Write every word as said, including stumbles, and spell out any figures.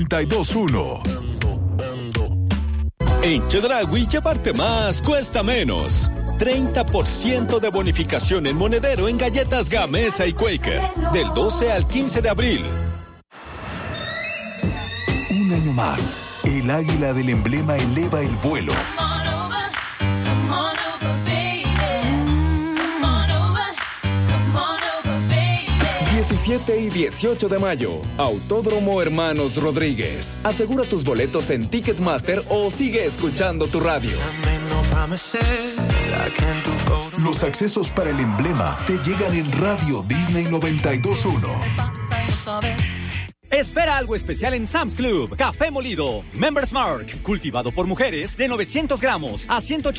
noventa y dos punto uno. En Chedraui llevarte más cuesta menos. treinta por ciento de bonificación en monedero en galletas Gamesa y Quaker. Del doce al quince de abril. Un año más, el águila del emblema eleva el vuelo. diecisiete y dieciocho de mayo, Autódromo Hermanos Rodríguez. Asegura tus boletos en Ticketmaster o sigue escuchando tu radio. Los accesos para el emblema te llegan en Radio Disney noventa y dos punto uno. Espera algo especial en Sam's Club. Café molido, Members Mark, cultivado por mujeres, de novecientos gramos a ciento ochenta